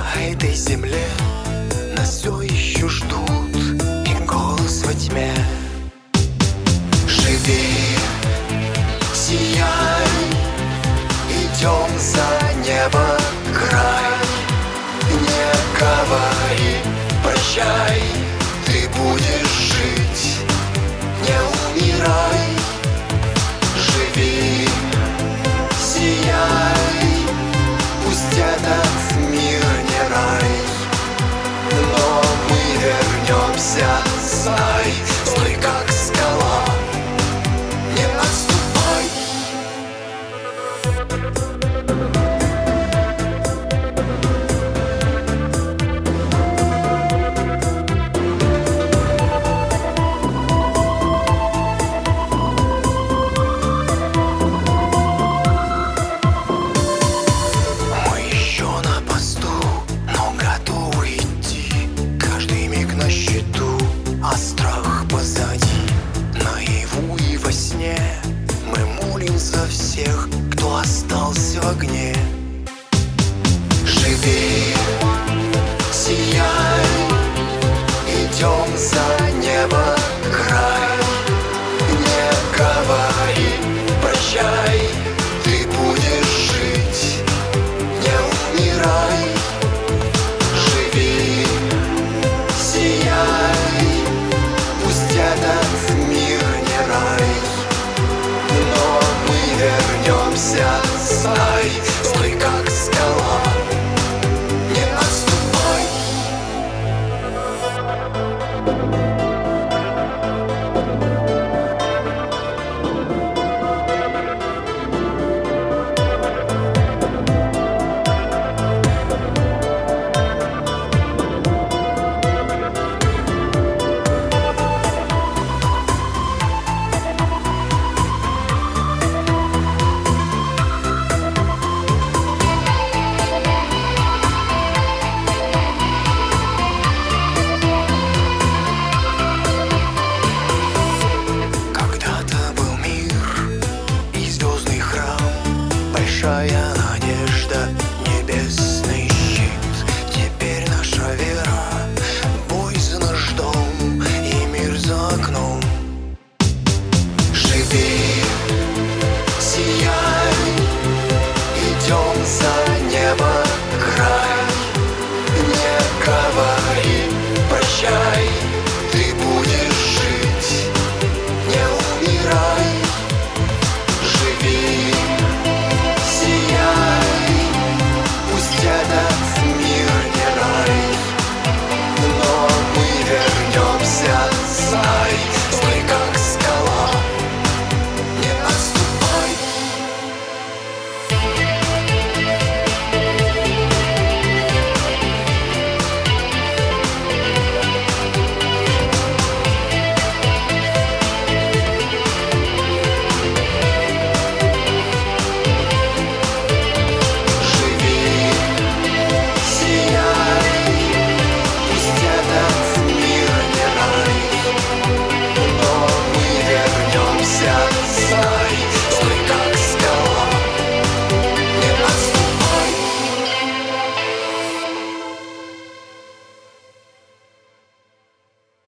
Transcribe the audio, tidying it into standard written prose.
На этой земле нас все еще ждут, и голос во тьме. Живи, сияй, идем за небо край. Не говори прощай, ты будешь жить, не умирай. Живи, сияй, пусть этот мир не рай, но мы вернемся, знай, стой как скала, не отступай. Мы еще на посту, но готовы идти, каждый миг на счету, а страх позади. Наяву и во сне мы молим за всех, кто остался в огне. Живи, сияй, идем за небо край. Не говори прощай, ты будешь жить, не умирай. Живи, сияй, пусть этот мир не рай, но мы вернемся, знай, стой как скала, не отступай. Когда-то был мир и звездный храм, большая надежда, небесный щит. Теперь наша вера, бой за наш дом и мир за окном. Живи, сияй, идем за